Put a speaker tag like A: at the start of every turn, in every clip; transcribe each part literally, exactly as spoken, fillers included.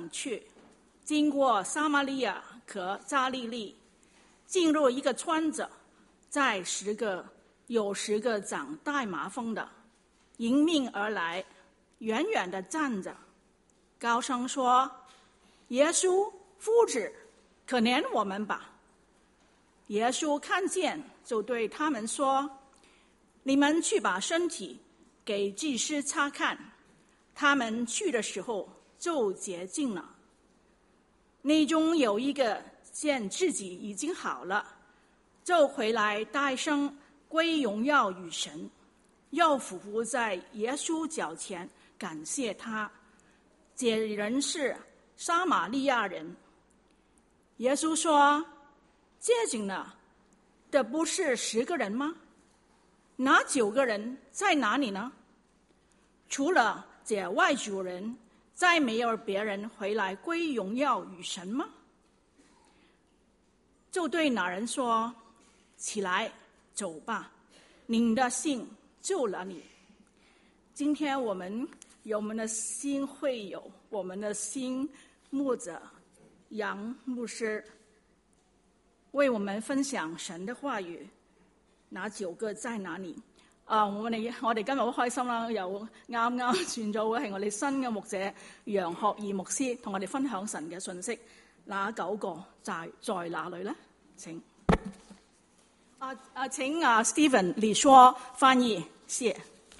A: 上去，经过撒玛利亚和加利利，进入一个村子，在十个有十个长大麻风的迎面而来，远远地站着，高声说：耶稣夫子，可怜我们吧。耶稣看见，就对他们说：你们去把身体给祭司查看。他们去的时候就洁净了。内中有一个见自己已经好了，就回来大声归荣耀与神，又俯伏在耶稣脚前感谢他。这人是撒玛利亚人。耶稣说：洁净了的不是十个人吗？那九个人在哪里呢？除了这外族人，再没有别人回来归荣耀与神吗？就对那人说：起来，走吧，你的信救了你。今天我们有我们的新会友，我们的新牧者杨牧師為我們分享神的話語。那九個在哪裡？啊，我哋我哋今日好開心啦！有啱啱轉咗會係我哋新嘅牧者楊學義牧師同我哋分享神嘅信息。那九個在在哪裡呢？請啊啊，請啊 Stephen 李說翻譯，謝。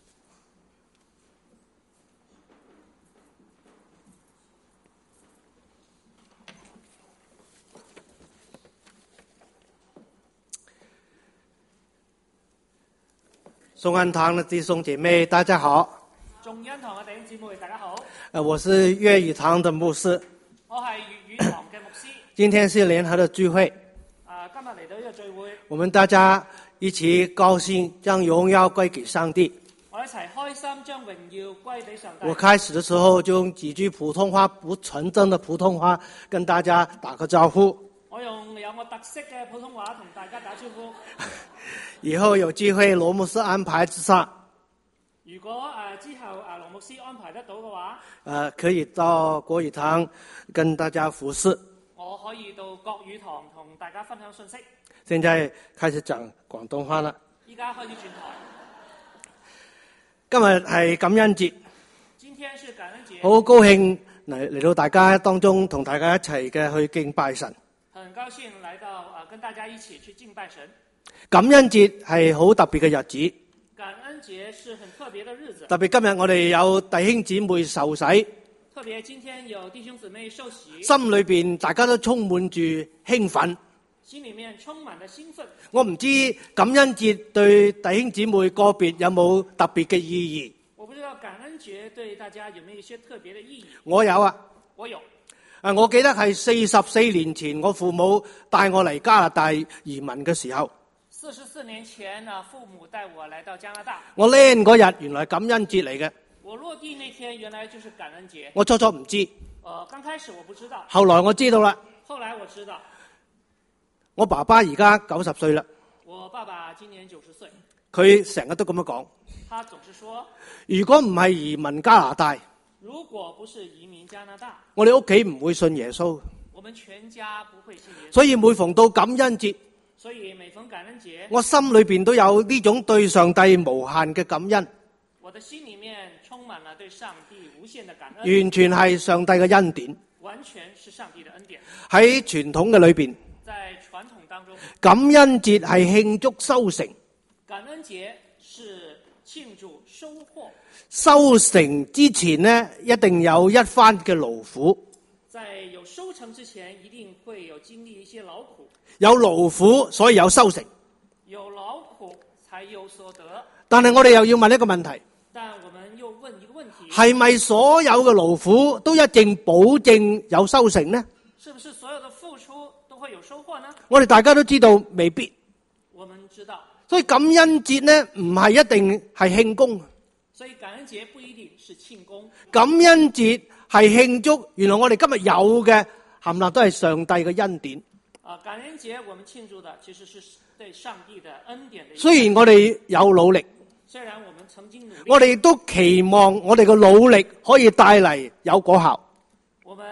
B: 眾恩堂的弟兄姐妹，大家好。
C: 眾恩堂嘅弟兄姊妹，大家好。
B: 呃，我是粵語堂的牧師。
C: 我係粵語堂嘅牧師。
B: 今天是聯合的聚會。
C: 啊，今日嚟到呢個聚會，
B: 我們大家一起高興，將榮耀歸給上帝。
C: 我一齊開心，將榮耀歸俾上帝。
B: 我開始的時候就用幾句普通話，不純正的普通話，跟大家打個招呼。
C: 我用有我特色嘅普通話同大家打招呼。
B: 以後有機會羅牧師安排之下，
C: 如果誒、呃、之後誒羅牧師安排得到嘅話，
B: 呃，可以到國語堂跟大家服侍。
C: 我可以到國語堂同大家分享信息。
B: 現在開始講廣東話啦。
C: 依家開始轉台。
B: 今日係感恩節，
C: 今天是感恩節，
B: 好高興嚟嚟到大家當中，同大家一齊嘅去敬拜神。
C: 很高興來到誒、呃、跟大家一起去敬拜神。
B: 感恩節係好特別嘅日子，
C: 感恩節是很特別的日子。
B: 特別今日我哋有弟兄姊妹受洗，
C: 特別今天有弟兄姊妹受洗，
B: 心裏邊大家都充滿住興奮，
C: 心裡面充滿了興奮。
B: 我唔知感恩節對弟兄姊妹個別有冇特別嘅意義。
C: 我不知道感恩節對大家有沒有一些特別的意義。
B: 我有啊，
C: 我有。
B: 啊，我記得係四十四年前我父母帶我嚟加拿大移民嘅時候。
C: 四十四年前呢，父母帶我來到加拿大。
B: 我 land 嗰日原來感恩節嚟嘅。
C: 我落地那天原來就是感恩節。
B: 我初初唔知。
C: 呃，剛開始我不知道。
B: 後來我知道啦。
C: 後來我知道。
B: 我爸爸而家九十歲啦。
C: 我爸爸今年九十歲。
B: 佢成日都咁樣講。
C: 他總是說，
B: 如果唔係移民加拿大，
C: 如果不是移民加拿大，
B: 我哋屋企唔會信耶穌。
C: 我們全家不會信耶穌。
B: 所以每逢到感恩節，
C: 所以每逢感恩節，
B: 我心裏邊都有呢種對上帝無限嘅感恩。
C: 我的心裡面充滿了對上帝無限的感恩。
B: 完全係上帝嘅恩典。
C: 完全是上帝的恩典。
B: 喺傳統嘅裏邊，
C: 在傳統當中，
B: 感恩節係慶祝收成。
C: 感恩節是慶祝收穫。
B: 收成之前呢，一定有一番嘅勞苦。
C: 在有收成之前，一定會有經歷一些勞苦。
B: 有勞苦，所以有收成。
C: 有勞苦才有所得。
B: 但係我哋又要問一個問題。
C: 但我們又問一個問題。
B: 係咪所有嘅勞苦都一定保證有收成呢？
C: 是不是所有的付出都會有收穫呢？
B: 我哋大家都知道未必。
C: 我們知道。
B: 所以感恩節呢，唔係一定係慶功。
C: 所以感恩節不一定是慶功。
B: 感恩節係慶祝，原來我哋今日有嘅冚唪唥都係上帝嘅恩典。
C: 啊，感恩節我們慶祝的其實是對上帝的恩典的。
B: 雖然我哋有努力，
C: 雖然我們曾經努力，
B: 我哋都期望我哋嘅努力可以帶嚟有果效。
C: 我們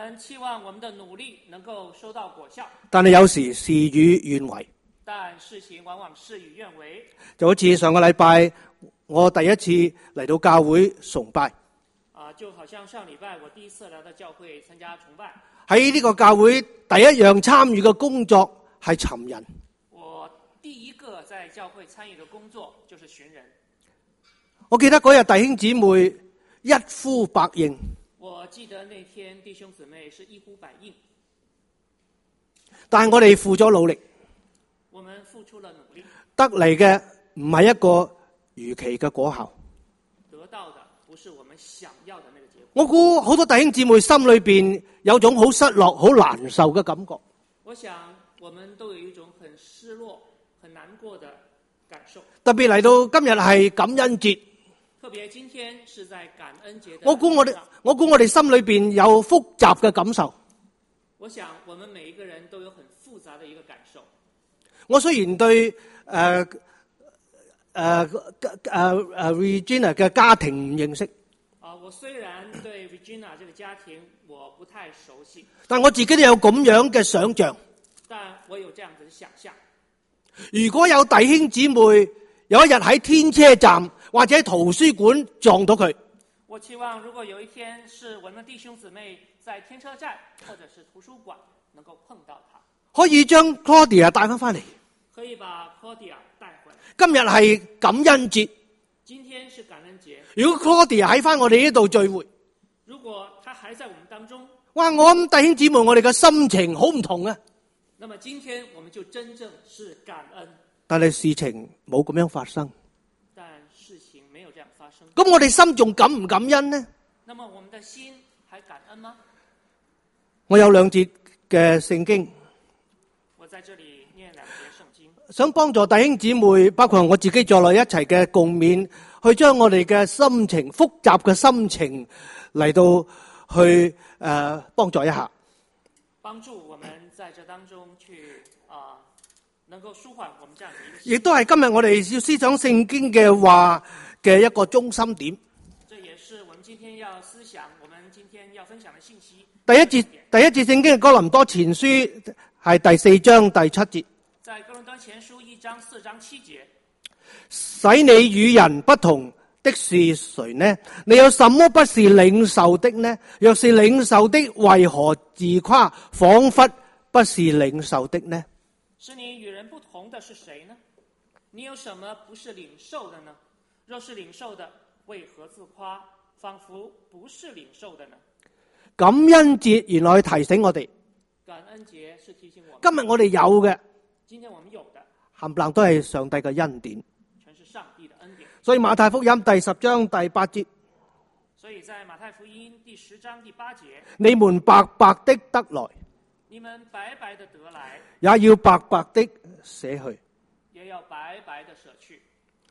C: 们期望我們的努力能夠收到果效，
B: 但係有時事與願違。
C: 但事情往往事與願違。
B: 就好似上個禮拜我第一次嚟到教會崇拜，
C: 啊，就好像上禮拜我第一次來到教會參加崇拜。
B: 喺呢個教會第一樣參與嘅工作係尋人。
C: 我第一個在教會參與的工作就是尋人。
B: 我記得嗰日弟兄姊妹一呼百應。
C: 我記得那天弟兄姊妹是一呼百應，
B: 但係我哋付咗努力，
C: 我們付出了努力，
B: 得嚟嘅唔係一個預期嘅果效。
C: 得到的不是我們想要的那個結果。
B: 我估好多弟兄姊妹心裏邊有種好失落、好難受嘅感覺。
C: 我想我們都有一種很失落、很難過的感受。
B: 特別嚟到今日係感恩節，
C: 特別今天是在感恩節的。
B: 我估我哋，我估我哋心裏邊有複雜嘅感受。
C: 我想我們每一個人都有很複雜的一個感受。
B: 我雖然對誒誒誒誒 Regina 嘅家庭唔認識，
C: 啊，我雖然對 Regina 這個家庭我不太熟悉，
B: 但我自己都有咁樣嘅想像。
C: 但我有這樣子的想象。
B: 如果有弟兄姊妹有一日喺天車站或者圖書館撞到佢，
C: 我期望如果有一天是我們弟兄姊妹在天車站或者是圖書館能夠碰到他，
B: 可以將 Claudia 帶翻翻嚟。
C: 可以把 Claudia 帶回來。
B: 今日係感恩節，
C: 今天是感恩節。
B: 如果 Claudia 喺翻我哋呢度聚會，
C: 如果他還在我們當中，
B: 哇！我諗弟兄姊妹，我哋嘅心情好唔同啊。
C: 那麼今天我們就真正是感恩。
B: 但係事情冇咁樣發生，
C: 但事情沒有這樣發生。
B: 咁我哋心仲感唔感恩呢？
C: 那麼我們的心還感恩嗎？
B: 我有兩節嘅聖經，
C: 我在這裡念兩節聖經，
B: 想幫助弟兄姊妹，包括我自己在內一齊嘅共勉，去將我哋嘅心情複雜嘅心情嚟到去誒幫助一下，
C: 幫助我們在這當中去啊、呃，能夠舒緩我們這樣的一個。
B: 亦都係今日我哋要思想聖經嘅話嘅一個中心點。
C: 這也是我們今天要思想，我們今天要分享的信息。
B: 第一節第一節聖經嘅哥林多前書係第四章第七節。
C: 在哥林多前書一章四章七節，
B: 使你與人不同的是誰呢？你有什麼不是領受的呢？若是領受的，為何自誇，仿佛不是領受的呢？
C: 使你與人不同的是誰呢？你有什麼不是領受的呢？若是領受的，為何自誇，仿佛不是領受的呢？
B: 感恩節原來提醒我哋，
C: 感恩節是提醒我們，
B: 今日我哋有嘅，
C: 今天我們有的，
B: 冚唪唥都係上帝嘅恩典。
C: 全是上帝的恩典。
B: 所以馬太福音第十章第八節，
C: 所以在馬太福音第十章第八節，
B: 你們白白的得來，
C: 你們白白的得來，
B: 也要白白的捨去。
C: 也要白白的捨去。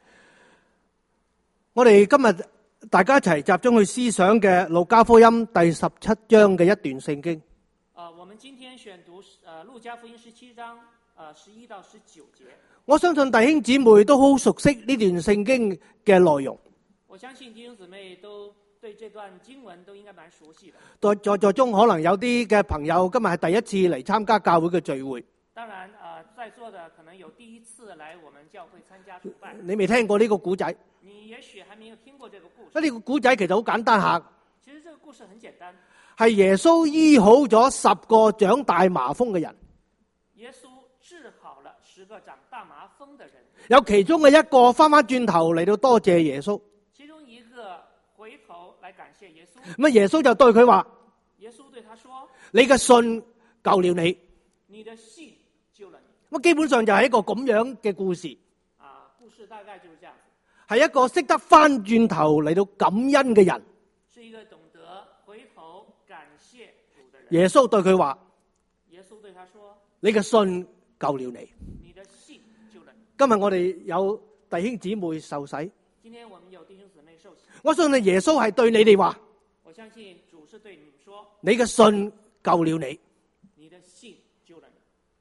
B: 我哋今日大家一齊集中去思想嘅路加福音第十七章嘅一段聖經。
C: 啊，我們今天選讀呃路加福音十七章啊十一到十九節。
B: 我相信弟兄姊妹都好熟悉呢段聖經嘅內容。
C: 我相信弟兄姊妹都對這段經文都應該蠻熟悉的。
B: 在在座中可能有啲嘅朋友今日係第一次嚟參加教會嘅聚會。
C: 當然啊、呃，在座的可能有第一次來我們教會參加崇拜。
B: 你未聽過呢個古仔？
C: 你也許還沒有聽過這個故事。
B: 呢個古仔其實好簡單下。
C: 其實這個故事很簡單，
B: 係耶穌醫好咗十個長大麻風嘅人。
C: 耶穌治好了十個長大麻風的人，
B: 有其中嘅一個翻翻轉頭嚟到多謝耶穌。
C: 其中一個回頭來感謝耶穌。
B: 咁耶穌就對佢話：
C: 耶穌對他說：
B: 你嘅信救了你。
C: 你的信救了你。
B: 咁基本上就係一個咁樣嘅故事。
C: 啊，故事大概就是這樣子。
B: 係一個識得翻轉頭嚟到感恩嘅人。
C: 是一個懂得回頭感謝主的人。
B: 耶穌對佢話：
C: 耶穌對他說：
B: 你嘅信救了你。
C: 你的信救了你。
B: 今日我哋有弟兄姊妹受洗。
C: 今天我們有弟兄姊妹受洗。
B: 我相信耶穌係對你哋話：
C: 我相信主是對你們說：
B: 你嘅信救了你。
C: 你的信救了你。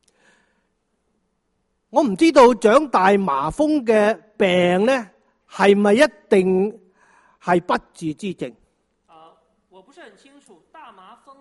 B: 我唔知道長大麻風嘅病咧，係咪一定係不治之症？
C: 啊，我不是很清楚大麻風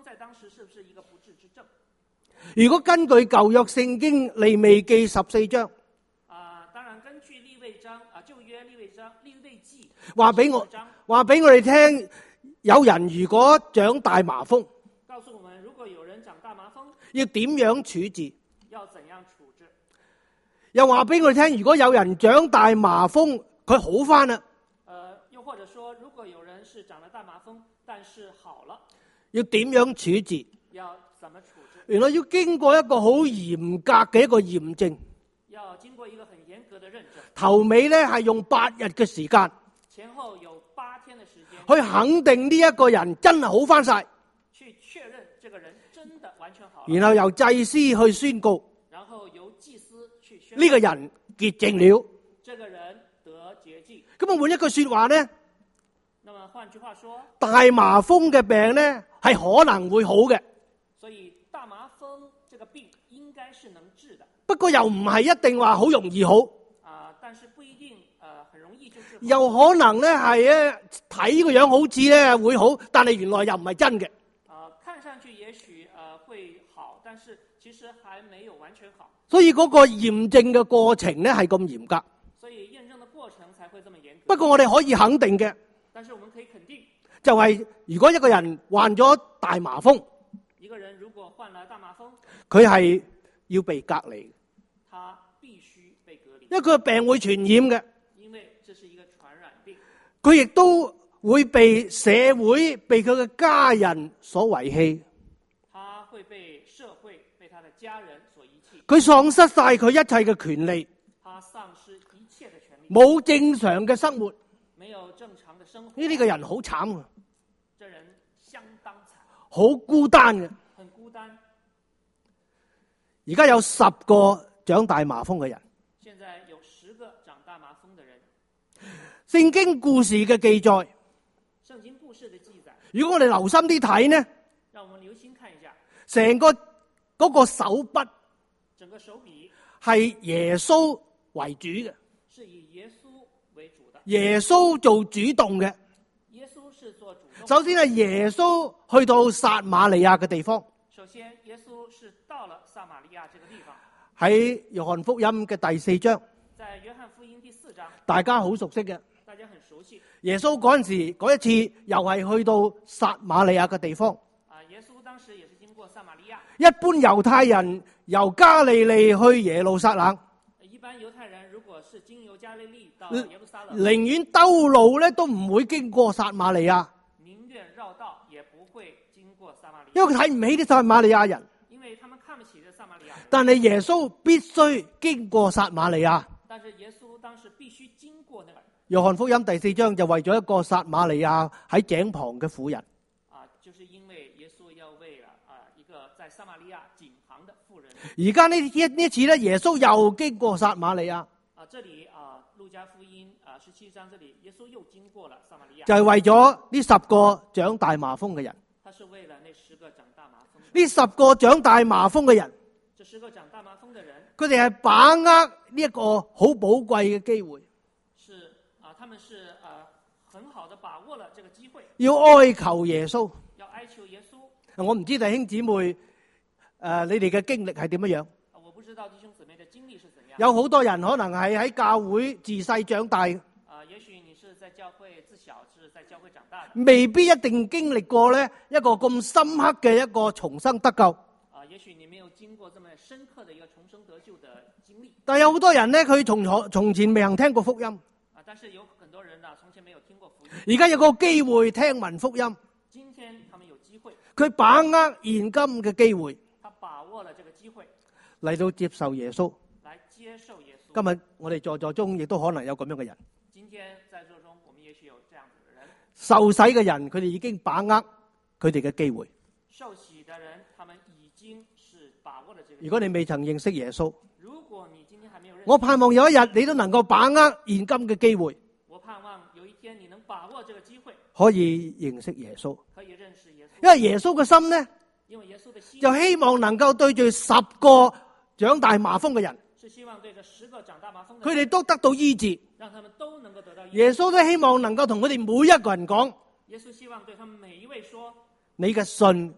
C: 在当時是不是一個不治之症？
B: 如果根據舊約聖經利未記十四章，
C: 啊，當然根據利未章啊，舊約利未章利未記
B: 話俾我話俾我哋聽，有人如果長大麻風，
C: 告訴我們如果有人長大麻風，
B: 要點樣處置？
C: 要怎樣處置？
B: 又話俾我哋聽，如果有人長大麻風，佢好翻啦，
C: 呃，又或者說，如果有人是長了大麻風，但是好了，
B: 要點樣處置？
C: 要怎麼處置？
B: 原來要經過一個好嚴格嘅一個驗證，
C: 要經過一個很嚴格的認證。
B: 頭尾咧係用八日嘅時間，
C: 前後有八天的時間，
B: 去肯定呢一個人真係好翻晒，
C: 去確認這個人真的完全好了。
B: 然後由祭司去宣告
C: 然後由祭司去宣告
B: 呢個人潔淨了。
C: 這個人得潔淨。
B: 咁啊，換一句說話咧，
C: 那麼換句話說，
B: 大麻風嘅病咧係可能會好嘅，
C: 所以大麻風這個病應該是能治的。
B: 不過又唔係一定話好容易好，
C: 啊、但是不一定，呃，很容易就治好。
B: 又可能咧係咧睇個樣好似咧會好，但係原來又唔係真嘅。
C: 啊、看上去也許呃會好，但是其實還沒有完全好。
B: 所以嗰個驗證嘅過程咧係咁嚴格。
C: 所以驗證的過程才會這麼嚴格。
B: 不過我哋可以肯定嘅，
C: 但是我們可以肯定，
B: 就係如果一個人患咗大麻風，
C: 一個人如果患了大麻風，
B: 佢係要被隔離，
C: 他必須被隔離，
B: 因為佢嘅病會傳染嘅，
C: 因為這是一個傳染病。
B: 佢亦都會被社會、被佢嘅家人所遺棄，
C: 他會被社會、被他的家人所遺棄，
B: 佢喪失晒佢一切嘅權利，
C: 他喪失一切的權利，
B: 冇正常嘅生活。
C: 沒有正常的生活。
B: 呢啲個人好慘啊，
C: 這人相當慘，
B: 好孤單嘅。
C: 很孤單。
B: 而家有十個長大麻風嘅人，
C: 現在有十個長大麻風的人。
B: 聖經故事嘅記載，
C: 聖經故事的記載，
B: 如果我哋留心啲睇呢，
C: 讓我們留心看一下，
B: 成個嗰個手筆
C: 整個手筆
B: 係耶穌為主嘅，
C: 是以耶穌為主的，
B: 耶穌做主動嘅。
C: 耶穌是做主動。
B: 首先係耶穌去到撒瑪利亞嘅地方，
C: 首先耶穌是到了撒瑪利亞這個地方。
B: 喺約翰福音嘅第四章，
C: 在約翰福音第四章，
B: 大家好熟悉嘅。
C: 大家很熟悉。
B: 耶穌嗰陣時嗰一次又係去到撒瑪利亞嘅地方。
C: 啊，耶穌當時也是經過撒瑪利亞。
B: 一般猶太人由加利利去耶路撒冷，
C: 一般猶太人如果是經由加利利到耶路撒冷，
B: 寧願兜路咧都唔會經過撒瑪利亞，
C: 寧願繞道也不會經過撒瑪利亞，
B: 因為佢睇唔起啲撒瑪利亞人。
C: 因為他們看不起這撒瑪利亞人。
B: 但係耶穌必須經過撒瑪利亞。
C: 但是耶穌當時必須經過那個。
B: 約翰福音第四章就為咗一個撒瑪利亞喺井旁嘅婦人。
C: 啊，就是因為耶穌要為了啊一個在撒瑪利亞井旁的婦人。
B: 而家呢一呢次咧，耶穌又經過撒瑪利亞。
C: 啊，這裏啊，路加福音啊十七章這裏，耶穌又經過了撒瑪利亞，
B: 就係為咗呢十個長大麻風嘅人。
C: 他是為了那十個長大麻風。
B: 呢十個長大麻風嘅人，
C: 這十個長大麻風的人，
B: 佢哋係把握呢一個好寶貴嘅機會，
C: 是啊，他們是啊很好的把握了這個機會，
B: 要哀求耶穌。
C: 要哀求耶穌。
B: 我唔知弟兄姊妹誒、呃，你哋嘅經歷係點樣樣？
C: 啊，我不知道弟兄姊妹的經歷是怎樣。
B: 有好多人可能係喺教會自細長大，
C: 啊，也許你是在教會自小是在教會長大的，
B: 未必一定經歷過咧一個咁深刻嘅一個重生得救。
C: 啊，也許你沒有經過這麼深刻的一個重生得救的經歷。
B: 但有好多人咧，佢從從前未曾聽過福音，
C: 啊，但是有很多人呢，從前沒有聽過福音，
B: 而家有個機會聽聞福音，
C: 今天他們有機會，
B: 佢把握現今嘅機會
C: 他把握了這個機會
B: 嚟到接受耶穌。
C: 來接受耶穌。
B: 今日我哋在座中亦都可能有咁樣嘅人，
C: 今天在座中，我們也許有這樣子的人，
B: 受洗嘅人，佢哋已經把握佢哋嘅機會。
C: 受洗的人，他們已經是把握了這個機會。
B: 如果你未曾認識耶穌，
C: 如果你今天還沒有認識，
B: 我盼望有一日你都能夠把握現今嘅機會，
C: 我盼望有一天你能把握這個機會，
B: 可以認識耶穌。
C: 可以認識耶穌。
B: 因為耶穌嘅心呢，
C: 因為耶穌的心
B: 就希望能夠對住十個長大麻風嘅人，
C: 是希望對着十個長大麻風的
B: 佢
C: 人，
B: 哋都得到醫治。
C: 讓他們都能夠得到醫治。
B: 耶穌都希望能夠同佢哋每一個人講：
C: 耶穌希望對他們每一位說：
B: 你嘅信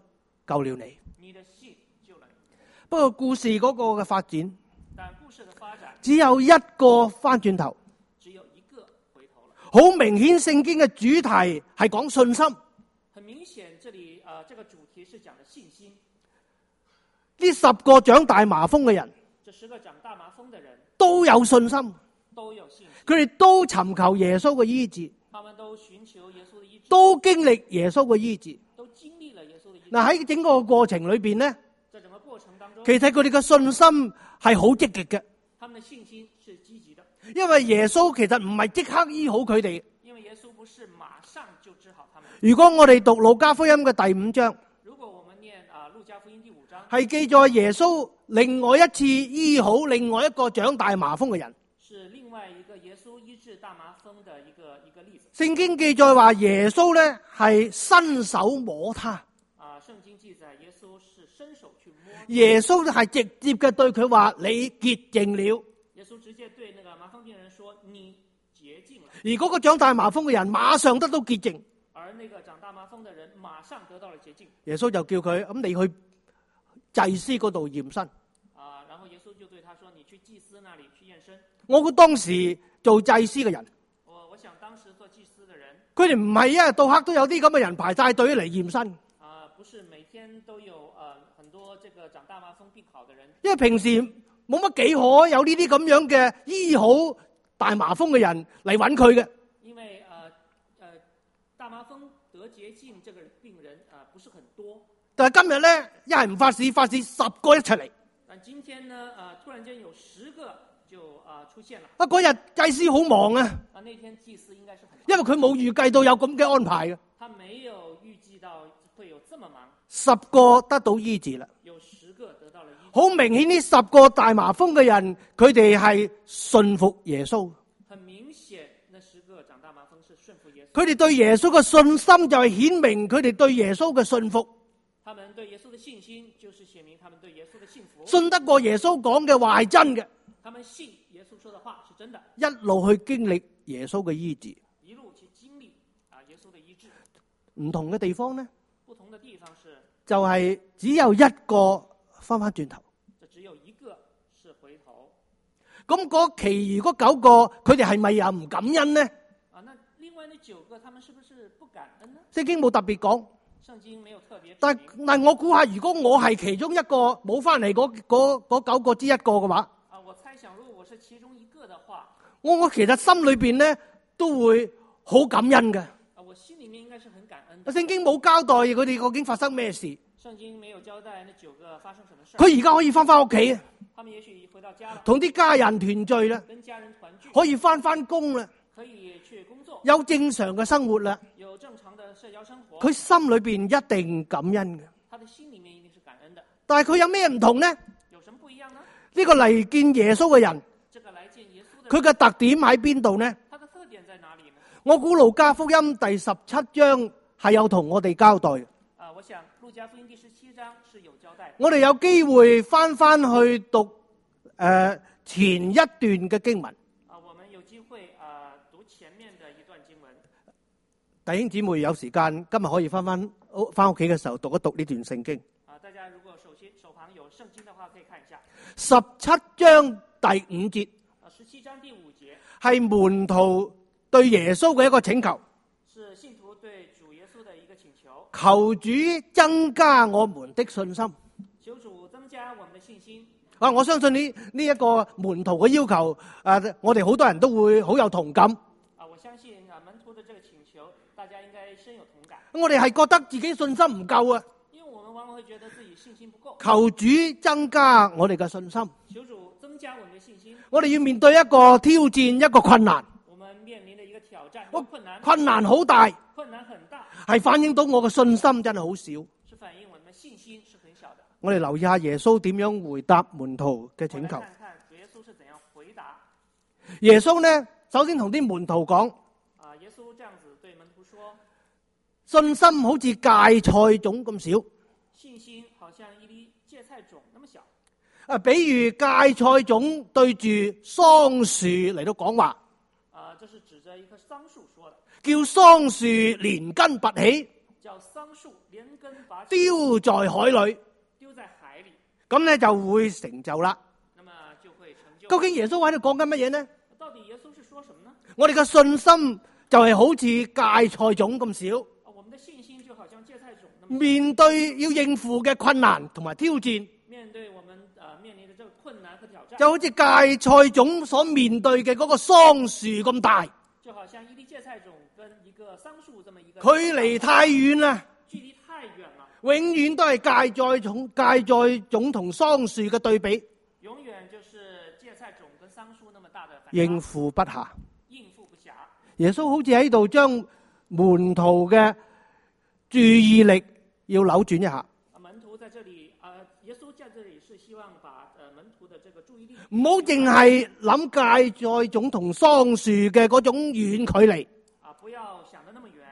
B: 救了你。
C: 你的信救了你。
B: 不過故事嗰個嘅發展，
C: 但故事的發展
B: 只有一個翻轉頭。
C: 只有一個回頭了。
B: 好明顯，聖經嘅主題係講信心。
C: 很明顯，這裡啊、呃，這個主題是講的信心。
B: 呢十個長大麻風嘅人，
C: 這十個長大麻風的人
B: 都有信心，
C: 都有信心，
B: 佢哋都尋求耶穌嘅醫治，
C: 他們都尋求耶穌的醫治，
B: 都經歷耶穌嘅醫治。
C: 都經歷了耶穌的醫治。
B: 嗱，喺整個過程裏邊呢，
C: 在整個過程當中，
B: 其實佢哋嘅信心係好積極嘅，
C: 他們的信心是積極的，
B: 因為耶穌其實唔係即刻醫好佢哋。
C: 因為耶穌不是馬上就治好他們。
B: 如果我哋讀路加福音嘅第五章，
C: 如果我們念啊路加福音第五章，
B: 係記載耶穌另外一次醫好另外一個長大麻風嘅人。
C: 是另外一個耶穌醫治大麻風的一個一個例子。
B: 聖經記載話耶穌咧係伸手摸他，
C: 啊，聖經記載耶穌是伸手去摸，
B: 耶穌係直接嘅對佢話你潔淨了。
C: 耶穌直接對那個麻風病人說你潔淨了，
B: 而嗰個長大麻風嘅人馬上得到潔淨，
C: 而那個長大麻風的人馬上得到了潔淨。
B: 耶穌就叫佢咁你去祭司嗰度驗身。
C: 啊，然後耶穌就對他說你去祭司那裡去驗身。
B: 我估當時做祭司嘅人，
C: 我我想當時做祭司的人，
B: 佢哋唔係一日到黑都有啲咁嘅人排晒隊嚟驗身，
C: 啊，不是每天都有呃很多這個長大麻風病好的人，
B: 因為平時冇乜幾可有呢啲咁樣嘅醫好大麻風嘅人嚟揾佢嘅。
C: 因為呃呃大麻風得潔淨這個病人啊、呃、不是很多，
B: 但係今日咧一係唔發市，發市十個一齊嚟。
C: 但今天呢啊、呃、突然間有十個就啊、呃、出現了。
B: 啊嗰日祭司好忙啊，
C: 啊，那天祭司應該是很忙，
B: 因為佢冇預計到有咁嘅安排嘅。
C: 他沒有預計到會有這麼忙，
B: 十個得到醫治啦，
C: 有十個得到了醫治。
B: 好明顯呢十個大麻風嘅人，佢哋係信服耶穌。
C: 很明顯，那十個長大麻風是順服耶穌。
B: 佢哋對耶穌嘅信心就係顯明佢哋對耶穌嘅信服，
C: 他們對耶穌的信心就是顯明他們對耶穌的信服。
B: 信得過耶穌講嘅話係真嘅，
C: 他們信耶穌說的話是真的，
B: 一路去經歷耶穌嘅醫治。
C: 一路去經歷啊耶穌的醫治。
B: 唔同嘅地方呢，
C: 不同的地方是，
B: 就係只有一個翻翻轉頭，
C: 這只有一個是回頭。
B: 咁嗰其餘嗰九個，佢哋係咪又唔感恩呢？
C: 啊，那另外那九個，他們是不是不感恩呢？
B: 聖經冇特別講，
C: 聖經沒有特別。
B: 但但我估下，如果我係其中一個冇翻嚟嗰嗰嗰九個之一個嘅話，
C: 啊，我猜想如果我是其中一個的話，
B: 我我其實心裏邊咧都會好感恩嘅。
C: 啊，我心裏面應該是很感恩的。
B: 聖經冇交代佢哋究竟發生咩事，
C: 聖經沒有交代那九個發生什麼事。
B: 佢而家可以翻翻屋企，
C: 他們也許回到家了，
B: 同啲家人團聚啦，
C: 跟家人團聚，
B: 可以翻翻工啦，
C: 可以去工作，
B: 有正常嘅生活啦。
C: 有正常的社交生活。
B: 佢心裏邊一定感恩嘅，
C: 他的心裏面一定是感恩的。
B: 但係佢有咩唔同呢？
C: 有什麼不一樣呢？
B: 呢個嚟見耶穌嘅人，
C: 這個來見耶穌的人，
B: 佢嘅特點喺邊度呢？
C: 他的特點在哪裡呢？
B: 我估路加福音第十七章係有同我哋交代嘅。
C: 啊，我想路加福音第十七章是有交代的。
B: 我哋有機會翻翻去讀誒、呃、前一段嘅經文。
C: 啊，我們有機會啊讀前面的一段經文。
B: 弟兄姊妹有時間，今日可以翻翻屋翻屋企嘅時候讀一讀呢段聖經。
C: 啊，大家如果手先手旁有聖經的話，可以看一下。
B: 十七章第五節
C: 啊，十七章第五節
B: 係門徒對耶穌嘅一個請求，
C: 是信徒對主耶穌的一個請求，
B: 求主增加我們的信心。
C: 求主增加我們的信心。
B: 啊，我相信呢呢一個門徒嘅要求，誒，我哋好多人都會好有同感。
C: 啊，我相信啊門徒的這個請求，大家應該深有同感。
B: 我哋係覺得自己信心唔夠啊，
C: 因為我們往往會覺得自己信心不夠。
B: 求主增加我哋嘅信心。
C: 求主增加我們的信心。
B: 我哋要面對一個挑戰，一個困難。
C: 我們面臨的一個挑戰，一個困難，
B: 困難好大，
C: 困難很大，
B: 係反映到我嘅信心真係好少。
C: 是反映我們的信心是很小的。
B: 我哋留意下耶穌點樣回答門徒嘅請求。
C: 我來看看主耶穌是怎樣回答。
B: 耶穌呢，首先同啲門徒講，
C: 啊，耶穌這樣子對門徒說，
B: 信心好似芥菜種咁少。
C: 信心好像一粒芥菜種那麼小。
B: 啊，比如芥菜種對住桑樹嚟到講話，
C: 啊，這是指着一棵桑樹說的，
B: 叫桑樹連根拔起，
C: 叫桑樹連根拔起，
B: 丟在海裏，
C: 丟在海裏，
B: 咁咧就會成就啦。
C: 那麼就會成就。
B: 究竟耶穌喺度講緊乜嘢呢？
C: 到底耶穌是說什麼呢？
B: 我哋嘅信心就係好似芥菜種咁少，
C: 我們的信心就好像芥菜種那麼，
B: 面對要應付嘅困難同埋挑戰，
C: 面對我們呃面臨的這個困難和挑戰，
B: 就好似芥菜種所面對嘅嗰個桑樹咁大，
C: 就好像一粒芥菜種跟一個桑樹這麼一個
B: 距離太遠啦，
C: 距離太遠了，
B: 永遠都係芥菜種芥菜種同桑樹嘅對比，
C: 永遠就是芥菜種跟桑樹那麼大的反差，
B: 應付不暇。
C: 應付不暇。
B: 耶穌好似喺度將門徒嘅注意力要扭轉一下，
C: 門徒在這裡，呃，耶穌在這裡是希望把呃門徒的這個注意力
B: 唔好淨係諗芥菜種同桑樹嘅嗰種遠距離。
C: 啊，不要想得那麼遠。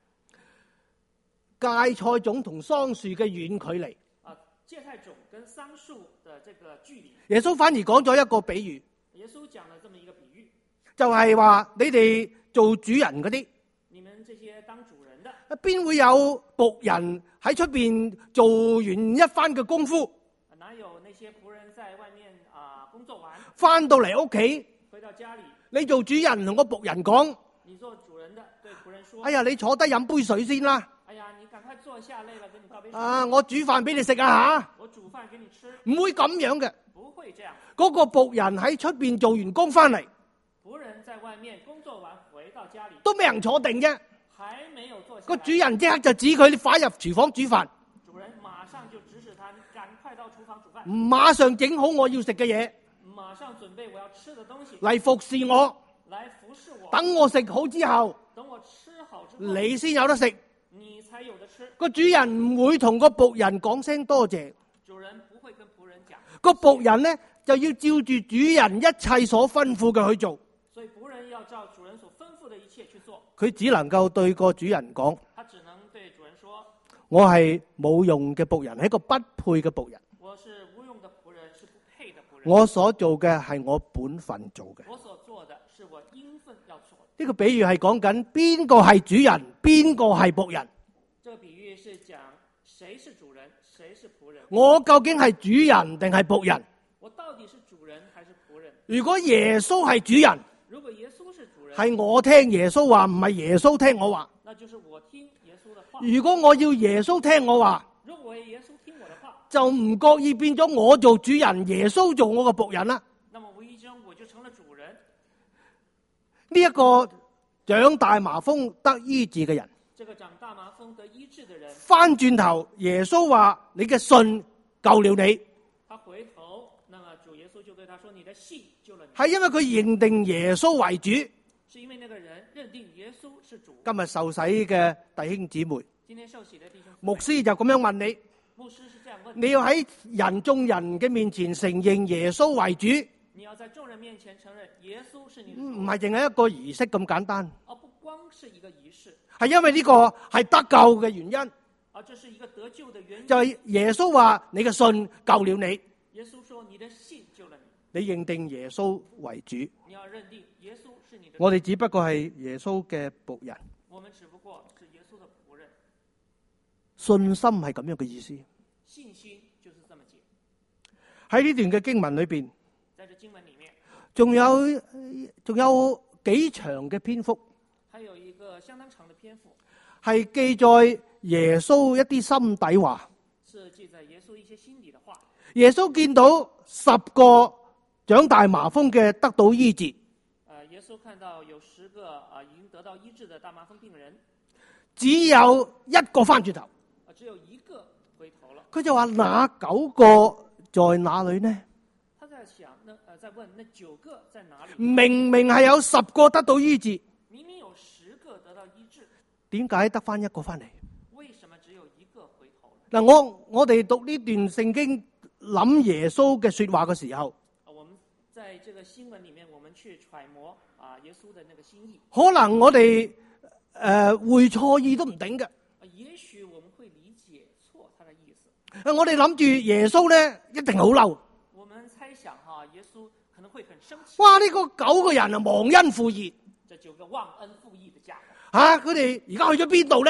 B: 芥菜種同桑樹嘅遠距離，
C: 啊，芥菜種跟桑樹的這個距離，
B: 耶穌反而講咗一個比喻，
C: 耶穌講了這麼一個比喻，
B: 就係話你哋做主人嗰啲，
C: 你們這些當主人的，
B: 邊會有僕人喺出邊做完一番嘅功夫，
C: 哪有那些僕人在外面啊工作完，
B: 翻到嚟屋企，
C: 回到家裡，
B: 你做主人同個僕人講，
C: 你做主人的對僕人說，
B: 哎呀，你坐低飲杯水先啦，
C: 哎呀，你趕快坐下，累了給你倒杯水，
B: 啊，我煮飯俾你食啊吓，
C: 我煮飯給你吃，
B: 唔會咁樣嘅。
C: 不會這樣。
B: 嗰個僕人喺出邊做完工翻嚟，
C: 僕人在外面工作完回到家裡，
B: 都未人坐定啫，
C: 還沒有坐下來，
B: 個主人即刻就指佢，你快入廚房煮飯，
C: 主人馬上就指使他，你趕快到廚房煮飯，
B: 馬上整好我要食嘅嘢
C: 馬上準備我要吃的東西
B: 嚟服侍我，
C: 來服侍我，
B: 等我食好之後，
C: 等我吃好之後，
B: 你先有得食。
C: 你才有得吃。
B: 個主人唔會同個僕人講聲多謝，
C: 主人不會跟僕人講，
B: 個僕人呢就要照住主人一切所吩咐嘅去做。
C: 所以僕人要照主人所吩咐的一切去做。
B: 佢只能夠對個主人講：
C: 他只能對主人說：
B: 我係冇用嘅僕人，係一個不配嘅僕人。
C: 我是無用的僕人，是不配的僕人。
B: 我所做嘅係我本分做嘅。
C: 我所做的是我應份要做的。
B: 呢個比喻係講緊邊個係主人，邊個係僕人。
C: 這個比喻是講誰是主人，誰是僕人。
B: 我究竟係主人定係僕人？
C: 我到底是主人還是僕人？
B: 如果耶穌係主人，
C: 如果耶穌是主人，
B: 係我聽耶穌話，唔係耶穌聽我話。
C: 那就是我聽耶穌的話。
B: 如果我要耶穌聽我話，
C: 如果耶穌聽我的話，
B: 就唔覺意變咗我做主人，耶穌做我個僕人啦。
C: 那麼無意中我就成了主人。
B: 呢一個長大麻風得醫治嘅人，
C: 這個長大麻風得醫治的人，
B: 翻轉頭耶穌話：你嘅信救了你。
C: 他回頭，那麼主耶穌就對他說：你的信救了你。
B: 係因為佢認定耶穌為主。
C: 是因為那個人認定耶穌是主。
B: 今日受洗嘅弟兄姊妹，
C: 今天受洗的弟兄姊妹，
B: 牧師就咁樣問你：
C: 牧師是這樣問
B: 你要喺人眾人嘅面前承認耶穌為主，
C: 你要在眾人面前承認耶穌是你的主，
B: 唔係淨係一個儀式咁簡單，
C: 而不光是一個儀式，
B: 係因為呢個係得救嘅原因。
C: 而這是一個得救的原因。
B: 就係耶穌話：你嘅信救了你。
C: 耶穌說：你的信救了你。
B: 你認定耶穌為主，
C: 你要認定耶穌是你的主。
B: 我哋只不過係耶穌嘅僕人。
C: 我們只不過是耶穌的僕人。
B: 信心係咁樣嘅意思。
C: 信心就是這麼解。
B: 喺呢段嘅經文裏邊，
C: 在這經文裡面，
B: 仲有仲有幾長嘅篇幅，
C: 還有一個相當長的篇幅，
B: 係記載耶穌一啲心底話。
C: 是記載耶穌一些心裡的話。
B: 耶穌見到十個長大麻風嘅得到醫治，
C: 耶穌看到有十個啊已經得到醫治的大麻風病人，
B: 只有一個翻轉頭，
C: 只有一個回頭了。
B: 佢就話：那九個在哪裏呢？
C: 他在想，那呃，在問那九個在哪裡？
B: 明明係有十個得到醫治，
C: 明明有十個得到醫治，
B: 點解得翻一個翻嚟？
C: 為什麼只有一個回頭？
B: 嗱，我我哋讀呢段聖經諗耶穌嘅說話嘅時候，
C: 我們在這個新聞裡面，我們去揣摩啊耶穌的那個心意。
B: 可能我哋誒會錯意都唔定嘅。
C: 也許我們會理解錯他的意思。
B: 我哋諗住耶穌咧一定好嬲。
C: 我們猜想哈，耶穌可能會很生氣。
B: 哇！呢、這個九個人啊，忘恩負義。
C: 這九個忘恩負義的家伙。
B: 吓、啊，佢哋而家去咗邊度咧？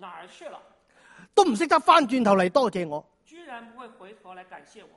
C: 哪兒去了？
B: 都唔識得翻轉頭嚟多謝我。
C: 居然不會回頭來感謝我。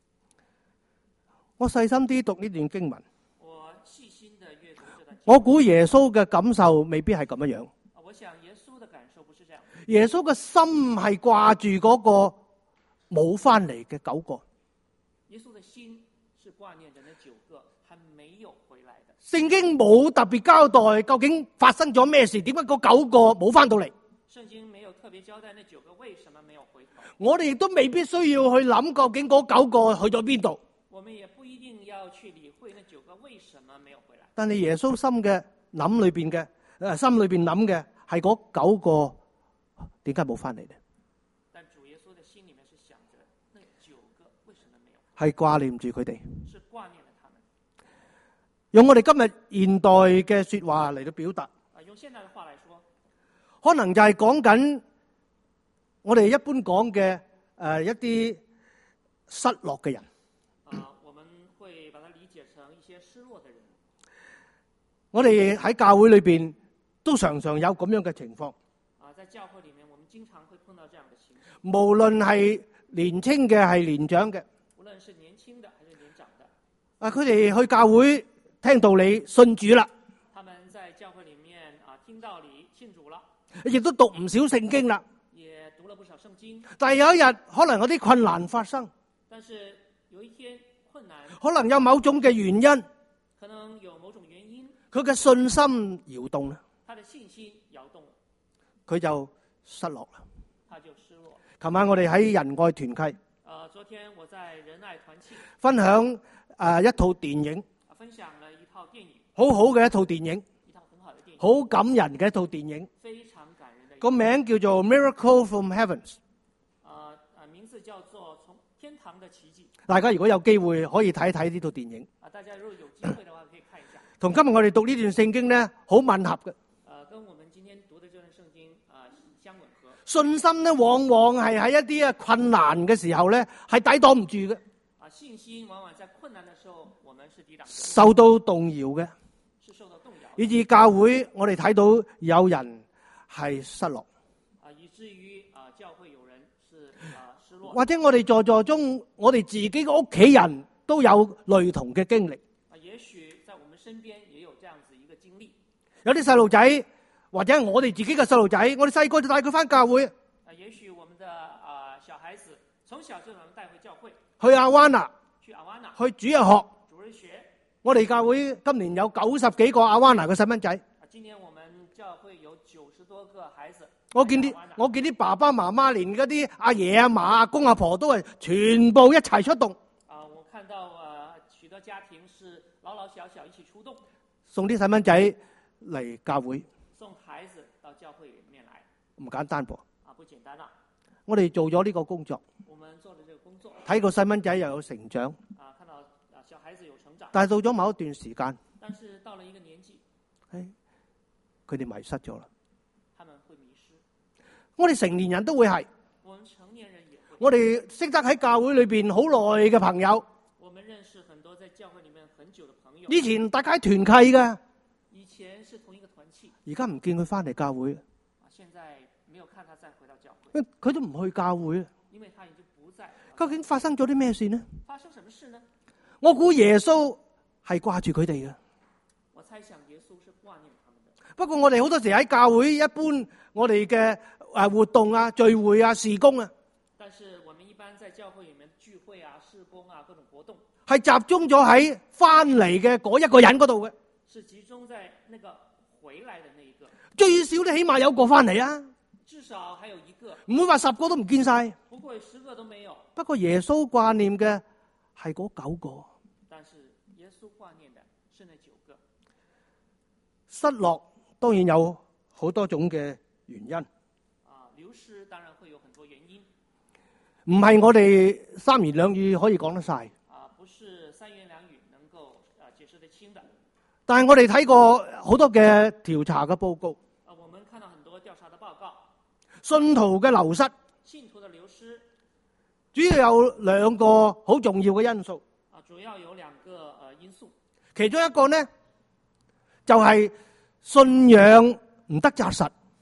B: 我細心啲讀呢段經文，
C: 我細心地閱讀這段經文，
B: 我估耶穌嘅感受未必係咁樣樣。
C: 我想耶穌的感受不是這樣。
B: 耶穌嘅心係掛住嗰個冇翻嚟嘅九個。
C: 耶穌的心是掛念着那九個還沒有回來的。
B: 聖經冇特別交代究竟發生咗咩事，點解嗰九個冇翻到嚟？
C: 聖經沒有特別交代那九個為什麼沒有回頭。
B: 我哋亦都未必需要去諗究竟嗰九個去咗邊度。
C: 我們也不一定要去理會那九個為什麼沒有回來。
B: 但係耶穌心嘅諗裏邊嘅誒，心裏邊諗嘅係嗰九個點解冇翻嚟呢？
C: 但主耶穌的心裏面是想着那九個為什麼沒有？
B: 係掛念住佢哋，
C: 是掛念了他們。
B: 用我哋今日現代嘅說話嚟到表達，
C: 啊，用現代的話來說，
B: 可能就係講緊我哋一般講嘅誒一啲失落嘅人。
C: 啊，我們會把它理解成一些失落的人。
B: 我哋喺教會裏邊都常常有咁樣嘅情況。
C: 啊，在教會裏面，我們經常會碰到這樣的情況。
B: 無論係年輕嘅係年長嘅，
C: 無論是年輕的還是年長的，
B: 啊，佢哋去教會聽道理信主啦，
C: 他們在教會裏面啊聽道理信主了，
B: 亦都讀唔少聖經啦。
C: 也讀了不少聖經。
B: 但係有一日可能有啲困難發生，
C: 但是有一天困難，
B: 可能有某種嘅原因，
C: 可能有某種原因，
B: 佢嘅信心搖動啦，
C: 他的信心搖動了，
B: 佢就失落啦。
C: 他就失落。
B: 琴晚我哋喺仁愛團契
C: 呃，昨天我在仁愛團契
B: 分享誒一套電影，
C: 啊分享了一套電影，
B: 好好嘅一套電影，
C: 一套很好的電影，
B: 好感人嘅一套電影，
C: 非常感人的一
B: 個名叫做《Miracle from Heavens》。
C: 啊啊，名字叫做《從天堂的奇蹟》。
B: 大家如果有機會可以睇睇呢套電影，
C: 啊，大家如果有機會的話，可以看一下。
B: 同今日我哋讀呢段聖經咧好吻合嘅。
C: 呃，跟我們今天讀的這段聖經啊、呃、相吻合。
B: 信心咧，往往係喺一啲啊困難嘅時候咧，係抵擋唔住嘅，
C: 啊，信心往往在困難的時候，我們是抵擋不住，
B: 受到動搖嘅，
C: 是受到動搖，
B: 以至教會我哋睇到有人係失落，
C: 啊，以至於啊教會有人是啊失落，
B: 或者我哋在座中，我哋自己嘅屋企人都有類同嘅經歷。
C: 啊，也許在我們身邊也有這樣子一個經歷。
B: 有啲細路仔，或者我哋自己嘅細路仔，我哋細個就帶佢翻教會，
C: 啊，也許我們的啊小孩子從小就能帶回教會，
B: 去阿灣啊，
C: 去阿灣啊，
B: 去主日學。
C: 主日學。
B: 我哋教會今年有九十幾個阿灣拿嘅細蚊仔。
C: 啊，今年我們教會有九十多個孩子。
B: 我見啲我見啲爸爸媽媽連嗰啲阿爺阿嫲阿公阿婆都係全部一齊出動。
C: 啊，我看到啊許多家庭是老老小小一起出動，
B: 送啲細蚊仔嚟教會，
C: 送孩子到教會裡面來。
B: 唔簡單噃。
C: 啊，不簡單啦。
B: 我哋做咗呢個工作，
C: 我們做了這個工作，
B: 睇個細蚊仔又有成長，
C: 啊，看到啊小孩子有成長。
B: 但係到咗某一段時間，
C: 但是到了一個年紀，
B: 誒，佢哋迷失咗啦。
C: 他們會迷失。
B: 我哋成年人都會係，
C: 我們成年人也會。
B: 我哋識得喺教會裏邊好耐嘅朋友，
C: 我們認識很多在教會裡面很久的朋友。
B: 以前大家團契噶，
C: 以前是同一個團契，
B: 而家唔見佢翻嚟教會，
C: 啊，現在沒有看他再回到教會，
B: 佢都唔去教會。
C: 因為他已經不在。
B: 究竟發生咗啲咩事呢？
C: 發生什麼事呢？
B: 我估耶穌係掛住佢哋嘅。
C: 我猜想耶穌是掛念他們的。
B: 不過我哋好多時喺教會，一般我哋嘅誒活動啊、聚會啊、事工啊，
C: 但是我們一般在教會裡面聚會啊、事工啊各種活動，
B: 係集中咗喺翻嚟嘅嗰一個人嗰度嘅。
C: 是集中在那個回來的那一個。
B: 最少都起碼有個翻嚟啊，
C: 至少還有一個，
B: 唔會話十個都唔見晒。
C: 不會十個都沒有。
B: 不過耶穌掛念嘅係嗰九個。
C: 但是耶穌掛念的是那九個。
B: 失落當然有好多種嘅原因，
C: 啊，流失當然會有很多原因，
B: 唔係我哋三言兩語可以講得晒。
C: 啊，不是三言兩語能夠啊解釋得清的。
B: 但係我哋睇過好多嘅調查嘅報告，
C: 啊，我們看到很多調查的報告，
B: 信徒嘅流失
C: 信徒的流失
B: 主要有兩個好重要嘅因素。
C: 啊，主要有兩個呃因素，
B: 其中一個呢，就係信仰唔得紮實。
C: 啊，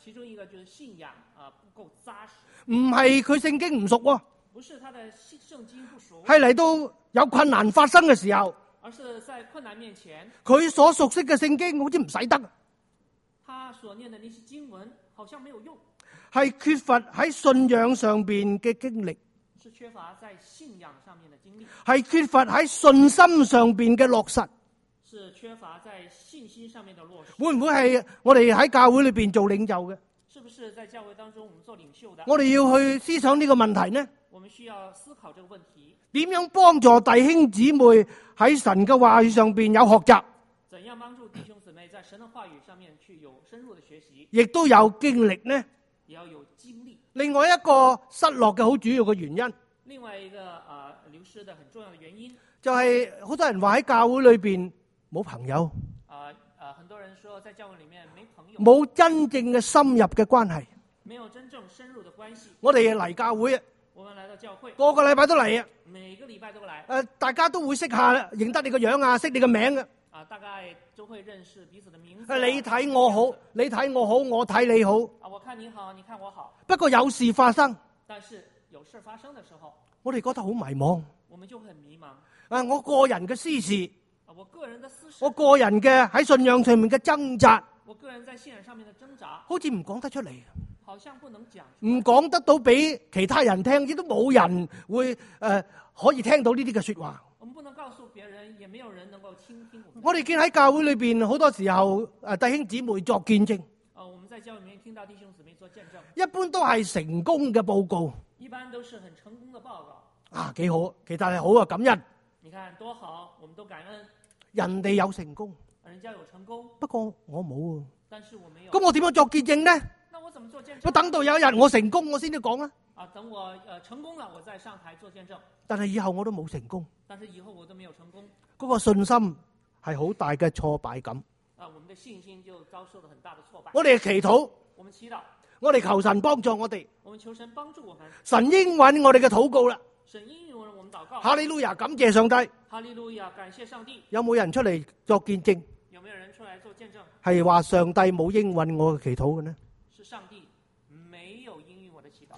C: 其中一个就是信仰啊、呃、不夠扎實，
B: 唔係佢聖經唔熟喎，
C: 不是他的聖經不熟，
B: 係嚟到有困難發生嘅時候，
C: 而是在困難面前，
B: 佢所熟悉嘅聖經好似唔使得，
C: 他所念的那些經文好像沒有用，
B: 係缺乏喺信仰上邊嘅經歷，
C: 是缺乏在信仰上面的經歷，
B: 係缺乏喺信心上邊嘅落實。
C: 是缺乏在信心上面的落實。
B: 會唔會係我哋喺教會裏邊做領袖嘅？
C: 是不是在教會當中我們做領袖的？
B: 我哋要去思想呢個問題呢？
C: 我們需要思考這個問題。
B: 點樣幫助弟兄姊妹喺神嘅話語上邊有學習？
C: 怎樣幫助弟兄姊妹在神的話語上面去有深入的學習？
B: 亦都有經歷呢？
C: 也要有經歷。
B: 另外一個失落嘅好主要嘅原因，
C: 另外一個啊、呃、流失的很重要的原因，
B: 就係、是、好多人話喺教會裏邊冇朋友，
C: 啊、呃、啊，很多人說在教會裏面沒朋友，
B: 冇真正嘅深入嘅關係。
C: 沒有真正深入的關係。
B: 我哋嚟教會啊，
C: 我們來到教會，
B: 個個禮拜都嚟啊，
C: 每個禮拜都來。
B: 誒、呃，大家都會識下，認得你個樣啊，識你個名嘅。
C: 啊，大概都會認識彼此的名字。
B: 誒，你睇我好，你睇我好，我睇你好。
C: 啊，我看你好，你看我好。
B: 不過有事發生，
C: 但是有事發生的時候，
B: 我哋覺得好迷茫。
C: 我們就很迷茫。
B: 啊，我個人嘅私事，
C: 啊，我個人的私事，
B: 我個人嘅喺信仰上面嘅掙扎，
C: 我個人在信仰上面的掙扎，
B: 好似唔講得出嚟，
C: 好像不能講，
B: 唔講得到俾其他人聽，亦都冇人會誒、呃、可以聽到呢啲嘅說話。
C: 我們不能告訴別人，也沒有人能夠傾聽我們。
B: 我哋見喺教會裏邊好多時候誒弟兄姊妹作見證，
C: 啊，我們在教會裏面聽到弟兄姊妹做見證，
B: 一般都係成功嘅報告。
C: 一般都是很成功的報告。
B: 啊，幾好，其實係好啊，感恩。
C: 你看多好，我們都感恩。
B: 人哋有成功，
C: 人家有成功，
B: 不過我冇啊。
C: 但是我沒有。
B: 咁我點樣作見證呢？
C: 那我怎麼做見證？
B: 我等到有一日我成功，我先至講啊。
C: 啊，等我呃成功了，我再上台做見證。
B: 但係以後我都冇成功。
C: 但是以後我都沒有成功。
B: 嗰個信心係好大嘅挫敗感。
C: 啊，我們的信心就遭受了很大的挫敗。
B: 我哋祈禱，
C: 我們祈禱，
B: 我哋求神幫助我哋。
C: 我們求神幫助我們。
B: 神應允我哋嘅禱告啦。
C: 神應允我們禱告。
B: 哈利路亞，感謝上帝。
C: 哈利路亞，感謝上帝。
B: 有冇人出嚟作見證？
C: 有沒有人出來做見證？
B: 係話上帝冇應允我嘅祈禱嘅呢？
C: 是上帝沒有應允我的祈禱。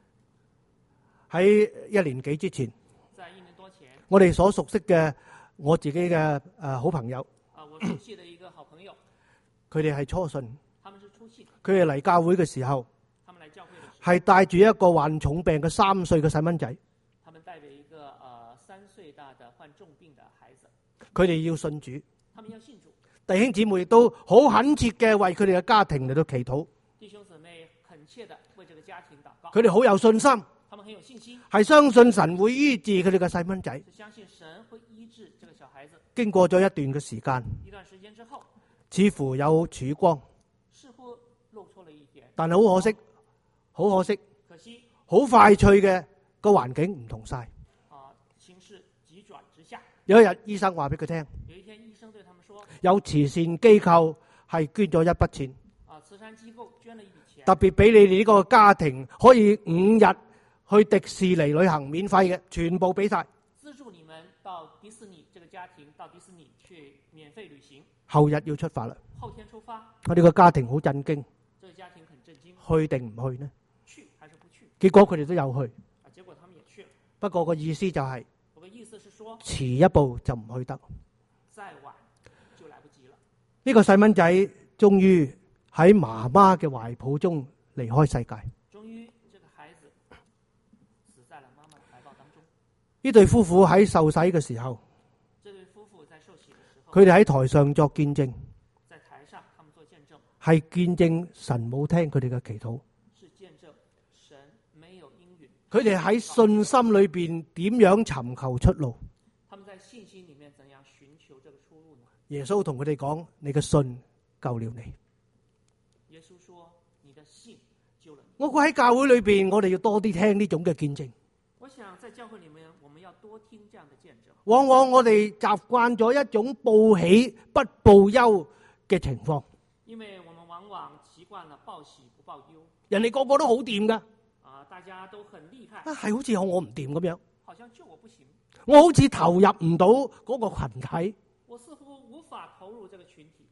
B: 喺一年幾之前，
C: 在一年多前，
B: 我哋所熟悉嘅我自己嘅誒好朋友，
C: 啊，我熟悉的一個好朋友，
B: 佢哋係初信，
C: 他們是初信，
B: 佢哋嚟教會嘅時候，
C: 他們來教會的時候，
B: 係帶住一個患重病嘅三歲嘅細蚊仔，
C: 他們帶着一個呃三歲大的患重病的孩子，
B: 佢哋要信主，
C: 他們要信主，
B: 弟兄姊妹亦都好懇切嘅為佢哋嘅家庭嚟到祈禱，
C: 弟兄姊妹懇切的為這個家庭禱告，
B: 佢哋好有信心，
C: 他們很有信心，
B: 係相信神會醫治佢哋嘅細蚊仔。
C: 是相信神會醫治這個小孩子。
B: 經過咗一段嘅時間，
C: 一段時間之後，
B: 似乎有曙光，
C: 似乎露出了一點，
B: 但係好可惜，好可惜，
C: 可惜
B: 好快脆嘅個環境唔同晒。
C: 啊，形勢急轉直下。
B: 有一日醫生話俾佢聽，
C: 有一天醫生對他們說，
B: 有慈善機構係捐咗一筆錢，
C: 啊，慈善機構捐了一筆錢，
B: 特別俾你哋呢個家庭可以五日去迪士尼旅行免費嘅，全部俾晒。
C: 資助你們到迪士尼，這個家庭到迪士尼去免費旅行。
B: 後日要出發啦，
C: 後天出發。
B: 我哋個家庭好震驚，
C: 這個家庭很震驚。
B: 去定唔去呢？
C: 去還是不去？
B: 結果佢哋都有去，
C: 啊，結果他們也去了。
B: 不過個意思就係、是，
C: 我個意思是說，
B: 遲一步就唔去得。
C: 再晚就來不及了。
B: 呢個細蚊仔終於喺媽媽嘅懷抱中離開世界。
C: 終於，這個孩子死在了媽媽的懷抱當中。
B: 呢對夫婦喺受洗嘅時候，
C: 這對夫婦在受洗的時候，
B: 佢哋喺台上作見證，
C: 在台上他們做見證，
B: 係見證神冇聽佢哋嘅祈禱。
C: 是見證神沒有應允。
B: 佢哋喺信心裏邊點樣尋求出路？
C: 他們在信心裡面怎樣尋求這個出路呢？
B: 耶穌同佢哋講：你嘅信救了你。
C: 耶穌說：你的信救了你。
B: 我估喺教會裏邊，我哋要多啲聽呢種嘅見證。
C: 我想在教會裡面，我們要多聽這樣的見證。
B: 往往我哋習慣咗一種報喜不報憂嘅情況。
C: 因為我們往往習慣了報喜不報憂。
B: 人哋個個都好掂噶，
C: 啊，大家都很厲害。
B: 啊，係好似我唔掂咁樣。
C: 好像就我不行。
B: 我好似投入唔到嗰個群體。
C: 我似乎無法投入這個群體。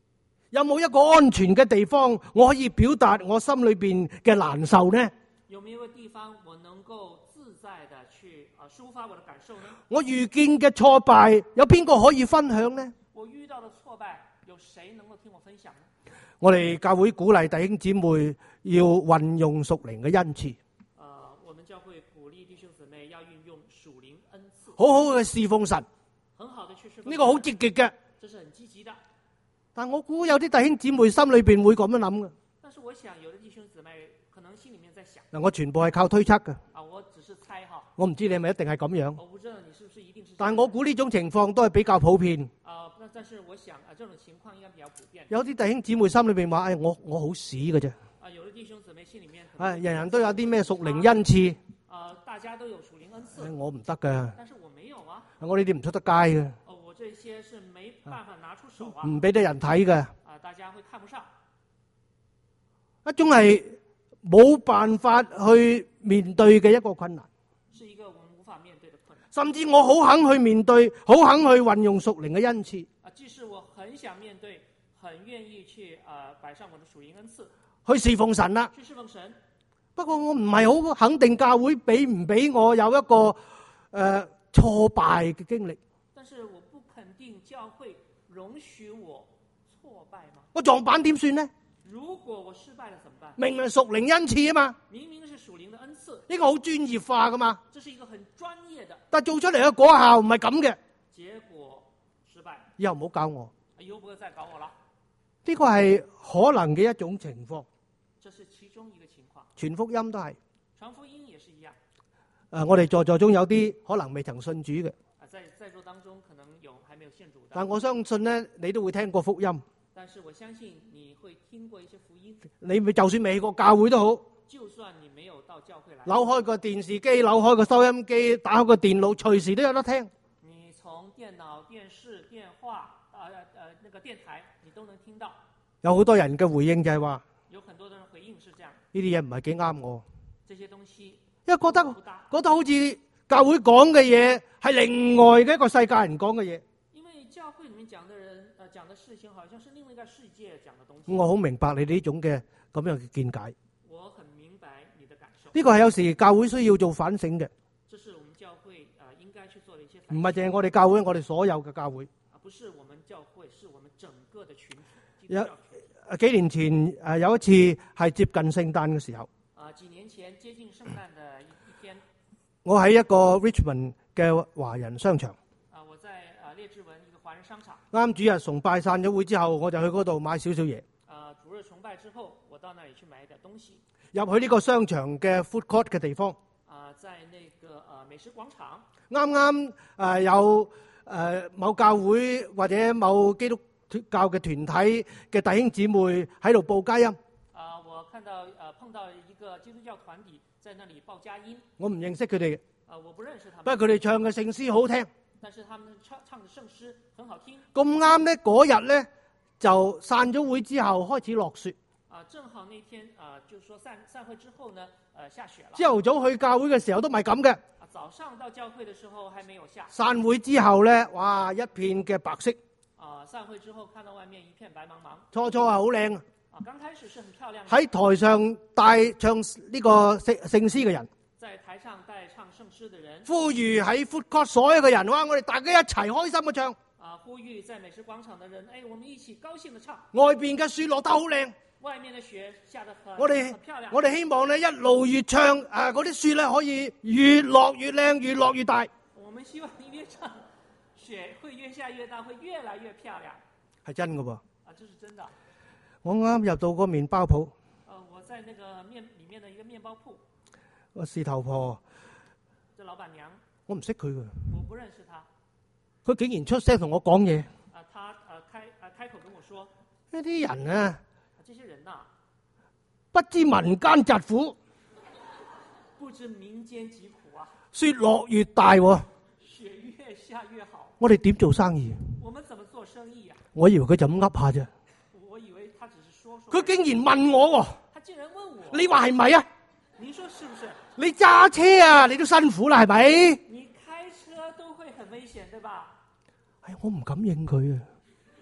B: 有冇一個安全嘅地方，我可以表達我心裏邊嘅難受呢？
C: 有沒有一個地方我能夠自在地去啊抒發我的感受呢？
B: 我遇見嘅挫敗，有邊個可以分享呢？
C: 我遇到的挫敗，有誰能夠聽我分享呢？
B: 我哋教會鼓勵弟兄姊妹要運用屬靈嘅恩賜，
C: 呃，我們教會鼓勵弟兄姊妹要運用屬靈恩賜，
B: 好好嘅侍奉神，
C: 很好的去侍奉。
B: 呢個好積極嘅。
C: 這是很積極的。
B: 但我估有啲弟兄姊妹心裏邊會咁樣諗嘅。
C: 但是我想，有的弟兄姊妹可能心裡面在想，
B: 嗱，我全部係靠推測嘅，
C: 啊，我只是猜哈，
B: 我唔知你係咪一定係咁樣。
C: 我不知道你是不是一定是這樣。
B: 但我估呢種情況都係比較普遍。
C: 啊，但但是我想啊，這種情況應該比較普遍。
B: 有啲弟兄姊妹心裏邊話：，哎，我我好屎嘅啫。
C: 啊，有的弟兄姊妹心裡面可能，
B: 唉，人人都有啲咩屬靈恩賜，
C: 啊，大家都有屬靈恩賜，
B: 唉我唔得嘅，
C: 但是我沒有啊。
B: 我呢啲唔出得街嘅，
C: 哦，我這些是沒辦法拿出手啊，
B: 唔俾得人睇嘅，
C: 啊，大家會看不上。
B: 一種係冇辦法去面對嘅一個困難，
C: 是一個我們無法面對的困難。
B: 甚至我好肯去面對，好肯去運用屬靈嘅恩賜，
C: 啊，即使我很想面對，很願意去啊擺上我的屬靈恩賜，
B: 去侍奉神啦。
C: 去侍奉神。
B: 不過我唔係好肯定教會俾唔俾我有一個誒、呃、挫敗嘅經歷。
C: 但是我不肯定教會容許我挫敗嗎？
B: 我撞板點算呢？
C: 如果我失敗了怎麼辦？
B: 明明係屬靈恩賜啊嘛，
C: 明明是屬靈的恩賜，
B: 呢個好專業化噶嘛，
C: 這是一個很專業的，
B: 但做出嚟嘅果效唔係咁嘅。
C: 結果失敗，
B: 以後唔好搞我。
C: 以後不會再搞我了。
B: 呢個係可能嘅一種情況，
C: 這是其中一個情況。
B: 傳福音都係。
C: 傳福音也是一樣。
B: 誒，我哋在座中有啲可能未曾信主嘅，
C: 啊，在在座當中可能有還沒有信主的。
B: 但我相信咧，你都會聽過福音。
C: 但是我相信你會聽過一些福音。
B: 你咪就算未去過教會都好，
C: 就算你沒有到教會來，
B: 扭開個電視機，扭開個收音機，打開個電腦，隨時都有得聽。
C: 你從電腦、電視、電話，啊呃那個電台，你都能聽到。
B: 有好多人嘅回應就係話，
C: 有很多人回應是這樣，
B: 呢啲嘢唔係幾啱我，
C: 這些東西
B: 因為覺得
C: 不搭，
B: 覺得好似教會講嘅嘢係另外嘅一個世界人講嘅嘢。
C: 因為教會裡面講的人，呃講的事情，好像是另外一個世界講的東西。
B: 我好明白你呢種嘅咁樣嘅見解。
C: 我很明白你的感受。
B: 呢個係有時教會需要做反省嘅，
C: 這是我們教會啊、呃、應該去做的一些
B: 唔
C: 反省。
B: 係淨係我哋教會，我哋所有嘅教會。
C: 啊，不是我們教會，是我們整個的群體。
B: 有誒幾年前誒有一次係接近聖誕嘅時候，
C: 啊，幾年前接近聖誕的一一天，
B: 我喺一個 Richmond 嘅華人商場。
C: 啊，我在啊列治文一個華人商場。
B: 啱主日崇拜散咗會之後，我就去嗰度買少少嘢。
C: 啊，主日崇拜之後，我到那裡去買一點東西。
B: 入去呢個商場嘅 food court 嘅地方，
C: 啊，在那個啊美食廣場，
B: 啱啱誒有誒某教會或者某基督教嘅團體嘅弟兄姊妹喺度報佳音。
C: 啊，我看到啊碰到一個基督教團體在那裡報佳音。
B: 我唔認識佢哋嘅，
C: 啊，我不認識他們。
B: 不過佢哋唱嘅聖詩好聽。
C: 但是他們唱唱的聖詩很好聽。
B: 咁啱咧，嗰日咧就散咗會之後開始落雪。
C: 啊，正好那天啊，就是說散散會之後呢，呃，下雪了。
B: 朝頭早去教會嘅時候都唔係咁嘅。
C: 啊，早上到教會的時候還沒有下。
B: 散會之後咧，哇，一片嘅白色。
C: 啊，散會之後看到外面一片白茫茫。
B: 初初係好靚啊！
C: 啊，剛開始是很漂亮的。
B: 喺台上帶唱呢個聖聖詩嘅人，
C: 在台上帶唱聖詩的人，
B: 呼籲喺 food court 所有嘅人，哇！我哋大家一齊開心嘅唱。
C: 啊，呼籲在美食廣場的人，哎，我們一起高興的唱。
B: 外邊嘅雪落得好靚，
C: 外面的雪下得很，
B: 我哋
C: 很漂亮。
B: 我哋希望咧一路越唱，誒嗰啲雪咧可以越落越靚，越落越大。
C: 我們希望你越唱，雪會越下越大，會越來越漂亮。
B: 係真嘅噃。
C: 啊，這是真的。
B: 我啱入到個麵包鋪，
C: 呃，我在那個麵裡面的一個麵包鋪，
B: 個事頭婆，
C: 這老闆娘，
B: 我唔識佢嘅，
C: 我不認識她。
B: 佢竟然出聲同我講嘢。
C: 啊，她呃開啊開口跟我說，
B: 呢啲人啊，
C: 啊這些人呐、啊，
B: 不知民間疾苦，
C: 不知民間疾苦啊，
B: 雪落越大喎，
C: 雪越下越好。
B: 我哋點做生意？
C: 我們怎麼做生意啊？
B: 我以為佢就咁噏下啫，
C: 我以為他只是說說。
B: 佢竟然問我喎，
C: 他竟然問我，
B: 你話係咪啊？
C: 您說是不是？
B: 你揸車啊，你都辛苦啦，係咪？
C: 你開車都會很危險，對吧？
B: 係我唔敢應佢啊，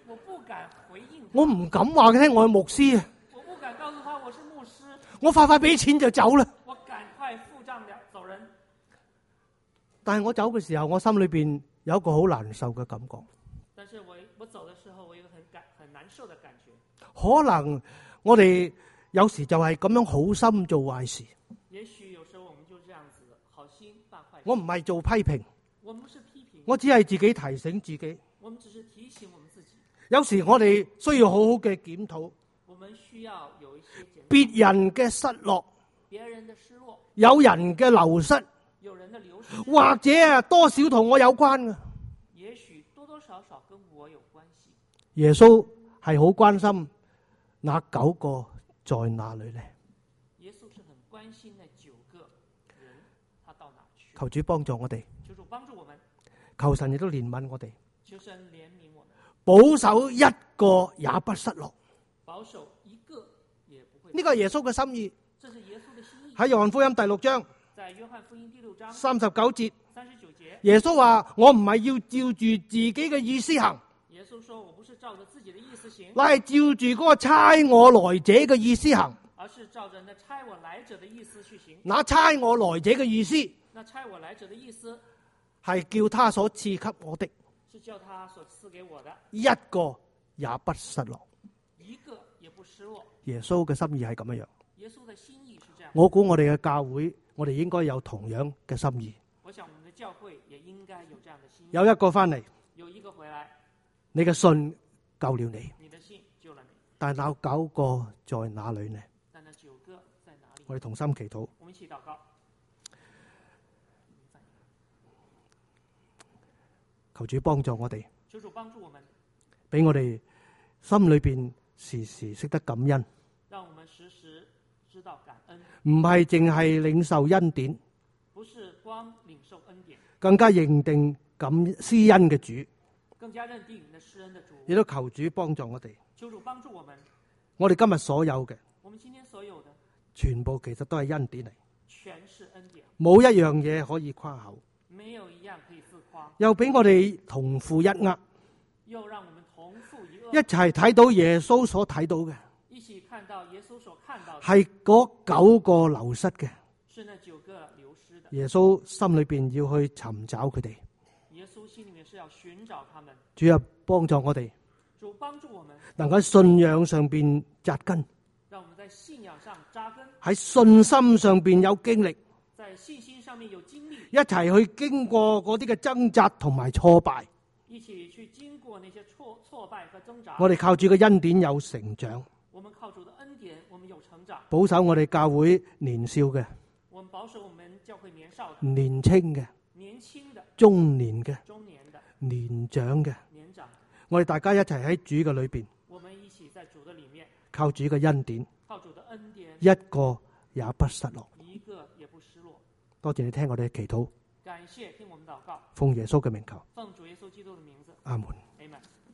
C: 我不敢回應他，
B: 我唔敢話佢聽我係牧師啊！
C: 我不敢告訴他我是牧師，
B: 我快快俾錢就走啦！
C: 我趕快付賬了走人。
B: 但係我走嘅時候，我心裏邊有一個好難受嘅感覺。
C: 但是我我走的時候，我有一個很感很難受的感覺。
B: 可能我哋有時就係咁樣好心做壞事。
C: 也許有時候我們就這樣子好心辦壞事。
B: 我唔係做批評，
C: 我們不是批評，
B: 我只係自己提醒自己。
C: 我們只是提醒我們自己。
B: 有時我哋需要好好嘅檢討，
C: 我們需要有一些檢討
B: 別人嘅失落，
C: 別人的失落，
B: 有人嘅流失，
C: 有人的流失，
B: 或者啊多少同我有關嘅。
C: 也許多多少少跟我有關係。
B: 耶穌係好關心那九個在哪裏呢？
C: 耶穌是很關心那九個人，他到哪去？
B: 求主幫助我哋，
C: 求主幫助我們，
B: 求神亦都憐憫我哋，
C: 求神憐憫我們，
B: 保守一個也不失落。
C: 保守一個也不會。
B: 呢個係耶穌嘅心意。
C: 這是耶穌的心意。
B: 喺約翰福音第六章
C: 在約翰福音第六章
B: 三十九節，
C: 三十九節，
B: 耶穌話：我唔係要照住自己嘅意思行。
C: 耶穌說：我不是照着自己的意思行，
B: 乃係照住嗰個差我來者嘅意思行。
C: 而是照着那差我來者的意思去行。
B: 那差我來者嘅意思
C: 那差我來者的意思
B: 係叫他所賜給我的
C: 是叫他所賜給我的，
B: 一個也不失落。
C: 一個也不失落。
B: 耶穌嘅心意係咁樣樣。
C: 耶穌的心意是這樣。
B: 我估我哋嘅教會，我哋應該有同樣嘅心意。
C: 我想我們的教會也應該有這樣的心意。
B: 有一個翻嚟，
C: 有一個回來，
B: 你嘅信救了你，
C: 你的信救了你。
B: 但那九個在哪裏呢？
C: 但那九個在哪裏？
B: 我哋同心祈禱。
C: 我們一起禱告。
B: 求主幫助我哋，
C: 求主幫助我們，
B: 俾我哋心裏邊時時識得感恩，
C: 讓我們時時知道感恩，
B: 唔係淨係領受恩典，
C: 不是光領受恩典，
B: 更加認定感施恩嘅主，
C: 更加認定那施恩的主。
B: 亦都求主幫助我哋。
C: 求主幫助我們，
B: 我哋今日所有嘅，
C: 我們今天所有的
B: 全部其實都係恩典嚟，
C: 全是恩典，
B: 冇一樣嘢可以誇口，
C: 沒有一樣可以自誇，
B: 又俾我哋同負一軛，
C: 又讓我們同負一軛，
B: 一齊睇到耶穌所睇到嘅，
C: 一起看到耶穌所看到的，
B: 係嗰九個流失嘅。
C: 是那九個流失的。
B: 耶穌心裏邊要去尋找佢哋，
C: 耶穌心裏面是要尋找他們。
B: 主啊，幫助我哋，
C: 主幫助我們，
B: 能夠喺信仰上邊扎根，
C: 讓我們在信仰上扎根，
B: 喺信心上邊有經歷，
C: 在信心上面有經歷，
B: 一齊去經過嗰啲嘅掙扎同埋挫敗。
C: 一起去經過那些挫挫敗和掙扎。
B: 我哋靠住個恩典有成長，
C: 我們靠主的恩典，我們有成長。
B: 保守我哋教會年少嘅、
C: 我們保守我們教會年少的、
B: 年青嘅、
C: 年輕的、
B: 中年嘅、
C: 中年的、
B: 年長嘅。
C: 年長的。
B: 我哋大家一齊喺主嘅裏邊，
C: 我們一起在主的裏面，
B: 靠主嘅恩典，
C: 靠主的恩典，
B: 一個也不失落。
C: 一個也不失落。
B: 多謝你聽我哋嘅祈禱，
C: 感謝聽我們禱告，
B: 奉耶穌嘅名求，
C: 奉主耶穌基督的名字，
B: 阿門。
C: 阿們。